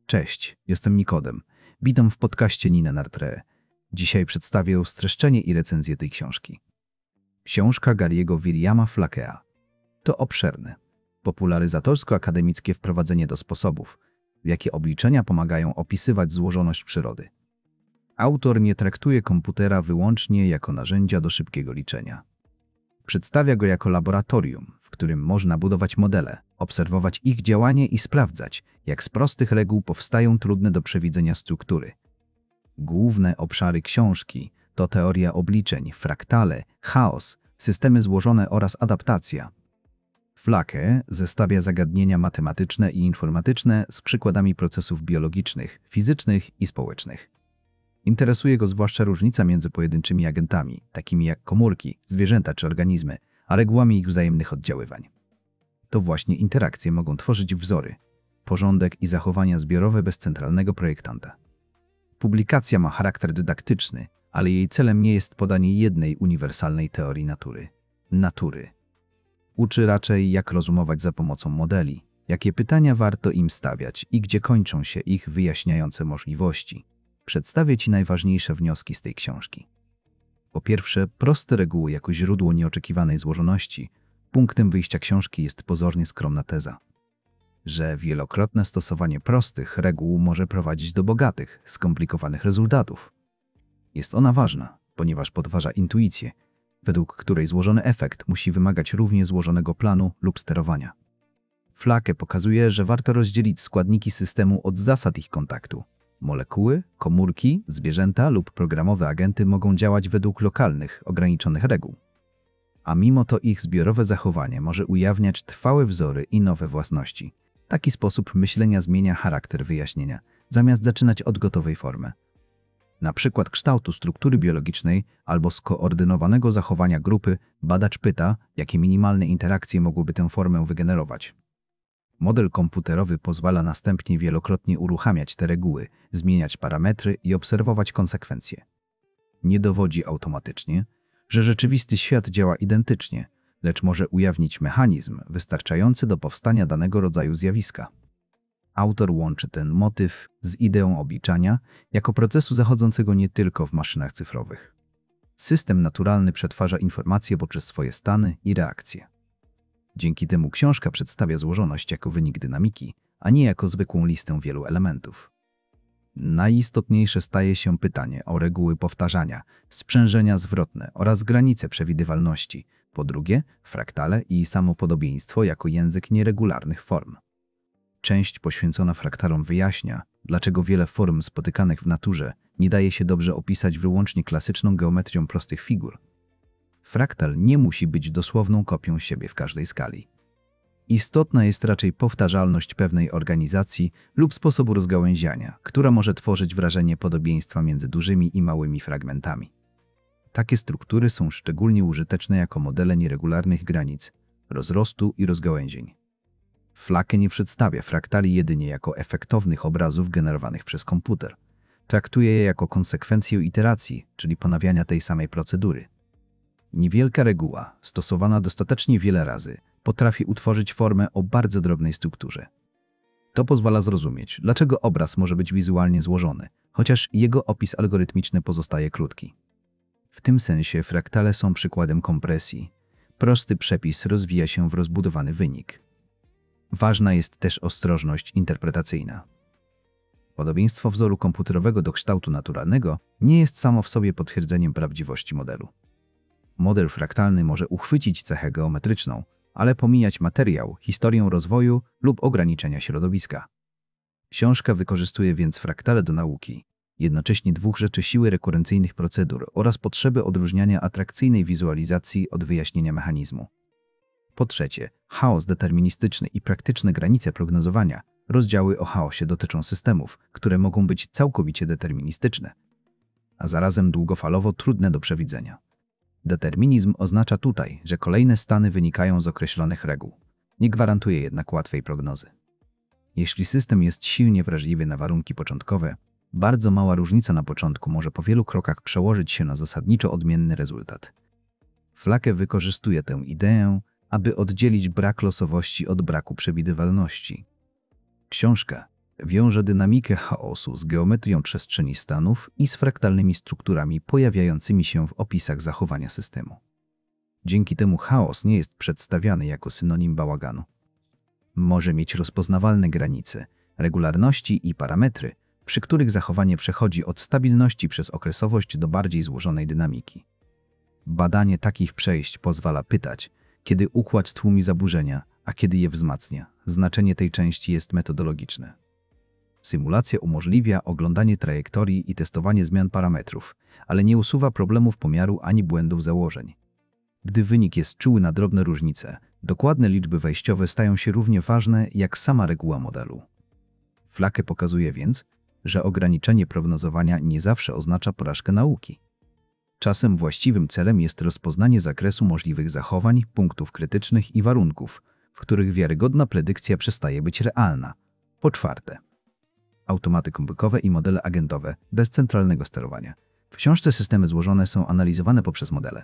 Cześć, jestem Nikodem. Witam w podcaście Nina Nartre. Dzisiaj przedstawię streszczenie i recenzję tej książki. Książka Gary'ego Williama Flakea. To obszerne, popularyzatorsko-akademickie wprowadzenie do sposobów, w jakie obliczenia pomagają opisywać złożoność przyrody. Autor nie traktuje komputera wyłącznie jako narzędzia do szybkiego liczenia. Przedstawia go jako laboratorium, w którym można budować modele, obserwować ich działanie i sprawdzać, jak z prostych reguł powstają trudne do przewidzenia struktury. Główne obszary książki to teoria obliczeń, fraktale, chaos, systemy złożone oraz adaptacja. Flake zestawia zagadnienia matematyczne i informatyczne z przykładami procesów biologicznych, fizycznych i społecznych. Interesuje go zwłaszcza różnica między pojedynczymi agentami, takimi jak komórki, zwierzęta czy organizmy, a regułami ich wzajemnych oddziaływań. To właśnie interakcje mogą tworzyć wzory, porządek i zachowania zbiorowe bez centralnego projektanta. Publikacja ma charakter dydaktyczny, ale jej celem nie jest podanie jednej uniwersalnej teorii natury. Uczy raczej, jak rozumować za pomocą modeli, jakie pytania warto im stawiać i gdzie kończą się ich wyjaśniające możliwości. Przedstawię Ci najważniejsze wnioski z tej książki. Po pierwsze, proste reguły jako źródło nieoczekiwanej złożoności. Punktem wyjścia książki jest pozornie skromna teza, że wielokrotne stosowanie prostych reguł może prowadzić do bogatych, skomplikowanych rezultatów. Jest ona ważna, ponieważ podważa intuicję, według której złożony efekt musi wymagać równie złożonego planu lub sterowania. Flake pokazuje, że warto rozdzielić składniki systemu od zasad ich kontaktu. Molekuły, komórki, zwierzęta lub programowe agenty mogą działać według lokalnych, ograniczonych reguł. A mimo to ich zbiorowe zachowanie może ujawniać trwałe wzory i nowe własności. Taki sposób myślenia zmienia charakter wyjaśnienia, zamiast zaczynać od gotowej formy. Na przykład kształtu struktury biologicznej albo skoordynowanego zachowania grupy, badacz pyta, jakie minimalne interakcje mogłyby tę formę wygenerować. Model komputerowy pozwala następnie wielokrotnie uruchamiać te reguły, zmieniać parametry i obserwować konsekwencje. Nie dowodzi automatycznie, że rzeczywisty świat działa identycznie, lecz może ujawnić mechanizm wystarczający do powstania danego rodzaju zjawiska. Autor łączy ten motyw z ideą obliczania jako procesu zachodzącego nie tylko w maszynach cyfrowych. System naturalny przetwarza informacje poprzez swoje stany i reakcje. Dzięki temu książka przedstawia złożoność jako wynik dynamiki, a nie jako zwykłą listę wielu elementów. Najistotniejsze staje się pytanie o reguły powtarzania, sprzężenia zwrotne oraz granice przewidywalności. Po drugie, fraktale i samopodobieństwo jako język nieregularnych form. Część poświęcona fraktalom wyjaśnia, dlaczego wiele form spotykanych w naturze nie daje się dobrze opisać wyłącznie klasyczną geometrią prostych figur. Fraktal nie musi być dosłowną kopią siebie w każdej skali. Istotna jest raczej powtarzalność pewnej organizacji lub sposobu rozgałęziania, która może tworzyć wrażenie podobieństwa między dużymi i małymi fragmentami. Takie struktury są szczególnie użyteczne jako modele nieregularnych granic, rozrostu i rozgałęzień. Flake nie przedstawia fraktali jedynie jako efektownych obrazów generowanych przez komputer. Traktuje je jako konsekwencję iteracji, czyli ponawiania tej samej procedury. Niewielka reguła, stosowana dostatecznie wiele razy, potrafi utworzyć formę o bardzo drobnej strukturze. To pozwala zrozumieć, dlaczego obraz może być wizualnie złożony, chociaż jego opis algorytmiczny pozostaje krótki. W tym sensie fraktale są przykładem kompresji. Prosty przepis rozwija się w rozbudowany wynik. Ważna jest też ostrożność interpretacyjna. Podobieństwo wzoru komputerowego do kształtu naturalnego nie jest samo w sobie potwierdzeniem prawdziwości modelu. Model fraktalny może uchwycić cechę geometryczną, ale pomijać materiał, historię rozwoju lub ograniczenia środowiska. Książka wykorzystuje więc fraktale do nauki, jednocześnie dwóch rzeczy: siły rekurencyjnych procedur oraz potrzeby odróżniania atrakcyjnej wizualizacji od wyjaśnienia mechanizmu. Po trzecie, chaos deterministyczny i praktyczne granice prognozowania. Rozdziały o chaosie dotyczą systemów, które mogą być całkowicie deterministyczne, a zarazem długofalowo trudne do przewidzenia. Determinizm oznacza tutaj, że kolejne stany wynikają z określonych reguł. Nie gwarantuje jednak łatwej prognozy. Jeśli system jest silnie wrażliwy na warunki początkowe, bardzo mała różnica na początku może po wielu krokach przełożyć się na zasadniczo odmienny rezultat. Flake wykorzystuje tę ideę, aby oddzielić brak losowości od braku przewidywalności. Książka Wiąże dynamikę chaosu z geometrią przestrzeni stanów i z fraktalnymi strukturami pojawiającymi się w opisach zachowania systemu. Dzięki temu chaos nie jest przedstawiany jako synonim bałaganu. Może mieć rozpoznawalne granice, regularności i parametry, przy których zachowanie przechodzi od stabilności przez okresowość do bardziej złożonej dynamiki. Badanie takich przejść pozwala pytać, kiedy układ tłumi zaburzenia, a kiedy je wzmacnia. Znaczenie tej części jest metodologiczne. Symulacja umożliwia oglądanie trajektorii i testowanie zmian parametrów, ale nie usuwa problemów pomiaru ani błędów założeń. Gdy wynik jest czuły na drobne różnice, dokładne liczby wejściowe stają się równie ważne jak sama reguła modelu. Flake pokazuje więc, że ograniczenie prognozowania nie zawsze oznacza porażkę nauki. Czasem właściwym celem jest rozpoznanie zakresu możliwych zachowań, punktów krytycznych i warunków, w których wiarygodna predykcja przestaje być realna. Po czwarte, automaty komórkowe i modele agentowe bez centralnego sterowania. W książce systemy złożone są analizowane poprzez modele,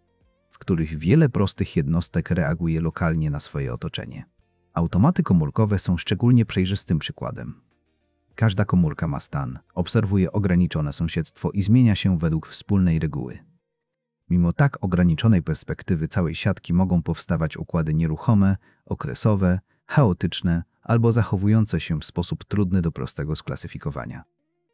w których wiele prostych jednostek reaguje lokalnie na swoje otoczenie. Automaty komórkowe są szczególnie przejrzystym przykładem. Każda komórka ma stan, obserwuje ograniczone sąsiedztwo i zmienia się według wspólnej reguły. Mimo tak ograniczonej perspektywy całej siatki mogą powstawać układy nieruchome, okresowe, chaotyczne albo zachowujące się w sposób trudny do prostego sklasyfikowania.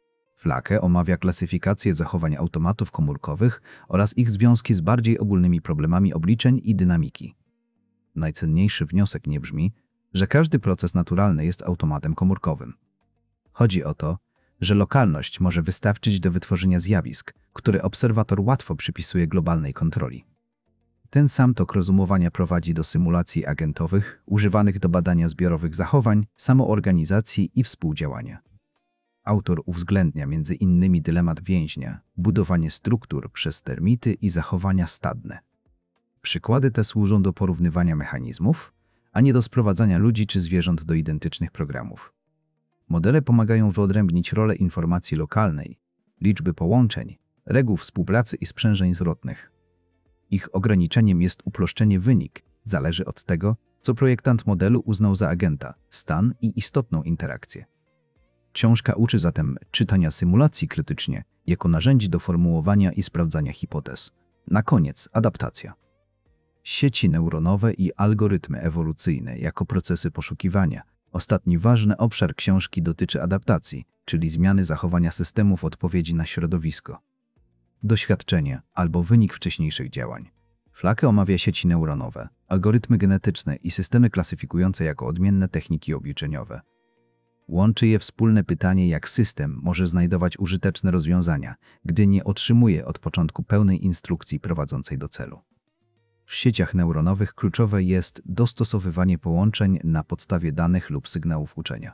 Flake omawia klasyfikację zachowań automatów komórkowych oraz ich związki z bardziej ogólnymi problemami obliczeń i dynamiki. Najcenniejszy wniosek nie brzmi, że każdy proces naturalny jest automatem komórkowym. Chodzi o to, że lokalność może wystarczyć do wytworzenia zjawisk, które obserwator łatwo przypisuje globalnej kontroli. Ten sam tok rozumowania prowadzi do symulacji agentowych, używanych do badania zbiorowych zachowań, samoorganizacji i współdziałania. Autor uwzględnia między innymi dylemat więźnia, budowanie struktur przez termity i zachowania stadne. Przykłady te służą do porównywania mechanizmów, a nie do sprowadzania ludzi czy zwierząt do identycznych programów. Modele pomagają wyodrębnić rolę informacji lokalnej, liczby połączeń, reguł współpracy i sprzężeń zwrotnych. Ich ograniczeniem jest uproszczenie wynik, zależy od tego, co projektant modelu uznał za agenta, stan i istotną interakcję. Książka uczy zatem czytania symulacji krytycznie jako narzędzi do formułowania i sprawdzania hipotez. Na koniec adaptacja. Sieci neuronowe i algorytmy ewolucyjne jako procesy poszukiwania. Ostatni ważny obszar książki dotyczy adaptacji, czyli zmiany zachowania systemu w odpowiedzi na środowisko. Doświadczenie albo wynik wcześniejszych działań. Flake omawia sieci neuronowe, algorytmy genetyczne i systemy klasyfikujące jako odmienne techniki obliczeniowe. Łączy je wspólne pytanie, jak system może znajdować użyteczne rozwiązania, gdy nie otrzymuje od początku pełnej instrukcji prowadzącej do celu. W sieciach neuronowych kluczowe jest dostosowywanie połączeń na podstawie danych lub sygnałów uczenia.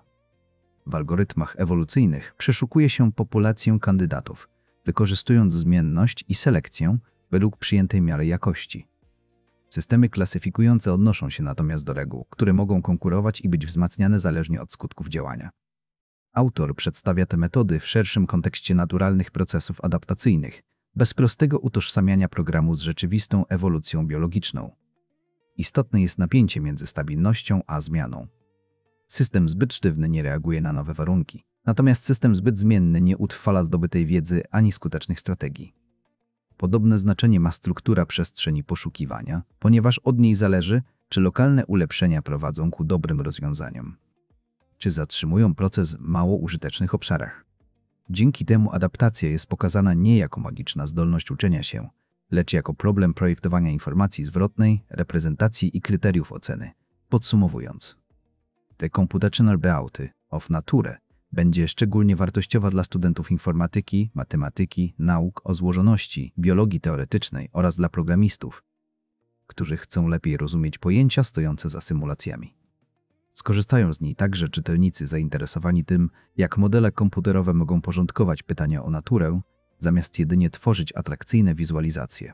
W algorytmach ewolucyjnych przeszukuje się populację kandydatów, wykorzystując zmienność i selekcję według przyjętej miary jakości. Systemy klasyfikujące odnoszą się natomiast do reguł, które mogą konkurować i być wzmacniane zależnie od skutków działania. Autor przedstawia te metody w szerszym kontekście naturalnych procesów adaptacyjnych, bez prostego utożsamiania programu z rzeczywistą ewolucją biologiczną. Istotne jest napięcie między stabilnością a zmianą. System zbyt sztywny nie reaguje na nowe warunki, natomiast system zbyt zmienny nie utrwala zdobytej wiedzy ani skutecznych strategii. Podobne znaczenie ma struktura przestrzeni poszukiwania, ponieważ od niej zależy, czy lokalne ulepszenia prowadzą ku dobrym rozwiązaniom, czy zatrzymują proces w mało użytecznych obszarach. Dzięki temu adaptacja jest pokazana nie jako magiczna zdolność uczenia się, lecz jako problem projektowania informacji zwrotnej, reprezentacji i kryteriów oceny. Podsumowując, The Computational Beauty of Nature będzie szczególnie wartościowa dla studentów informatyki, matematyki, nauk o złożoności, biologii teoretycznej oraz dla programistów, którzy chcą lepiej rozumieć pojęcia stojące za symulacjami. Skorzystają z niej także czytelnicy zainteresowani tym, jak modele komputerowe mogą porządkować pytania o naturę, zamiast jedynie tworzyć atrakcyjne wizualizacje.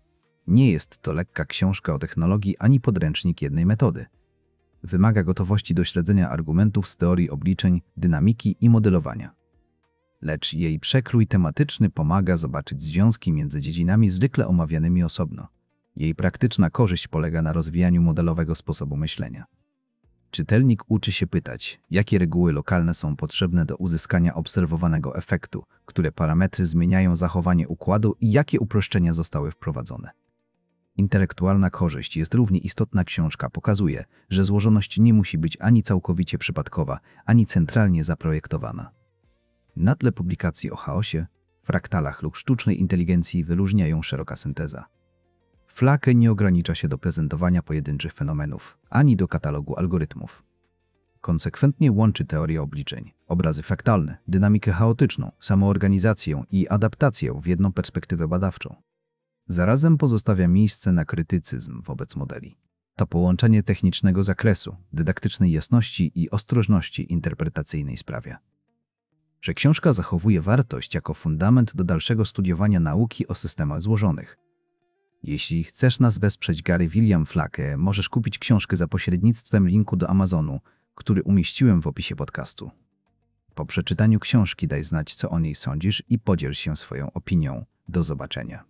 Nie jest to lekka książka o technologii ani podręcznik jednej metody. Wymaga gotowości do śledzenia argumentów z teorii obliczeń, dynamiki i modelowania. Lecz jej przekrój tematyczny pomaga zobaczyć związki między dziedzinami zwykle omawianymi osobno. Jej praktyczna korzyść polega na rozwijaniu modelowego sposobu myślenia. Czytelnik uczy się pytać, jakie reguły lokalne są potrzebne do uzyskania obserwowanego efektu, które parametry zmieniają zachowanie układu i jakie uproszczenia zostały wprowadzone. Intelektualna korzyść jest równie istotna. Książka pokazuje, że złożoność nie musi być ani całkowicie przypadkowa, ani centralnie zaprojektowana. Na tle publikacji o chaosie, fraktalach lub sztucznej inteligencji wyróżniają szeroka synteza. Flake nie ogranicza się do prezentowania pojedynczych fenomenów, ani do katalogu algorytmów. Konsekwentnie łączy teorię obliczeń, obrazy fraktalne, dynamikę chaotyczną, samoorganizację i adaptację w jedną perspektywę badawczą. Zarazem pozostawia miejsce na krytycyzm wobec modeli. To połączenie technicznego zakresu, dydaktycznej jasności i ostrożności interpretacyjnej sprawia, że książka zachowuje wartość jako fundament do dalszego studiowania nauki o systemach złożonych. Jeśli chcesz nas wesprzeć, Gary William Flake, możesz kupić książkę za pośrednictwem linku do Amazonu, który umieściłem w opisie podcastu. Po przeczytaniu książki daj znać, co o niej sądzisz i podziel się swoją opinią. Do zobaczenia.